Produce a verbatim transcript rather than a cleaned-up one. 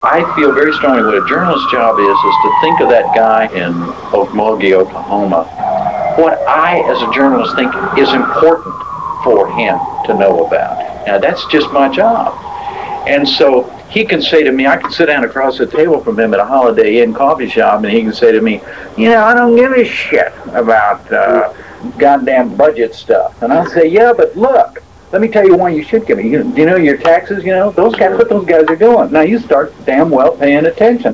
I feel very strongly what a journalist's job is, is to think of that guy in Okmulgee, Oklahoma. What I, as a journalist, think is important for him to know about. Now, that's just my job. And so he can say to me, I can sit down across the table from him at a Holiday Inn coffee shop, and he can say to me, you know, I don't give a shit about uh, goddamn budget stuff. And I'll say, yeah, but look, let me tell you why you should give me. You, you know, your taxes, you know, those guys, what those guys are doing. Now, you start damn well paying attention.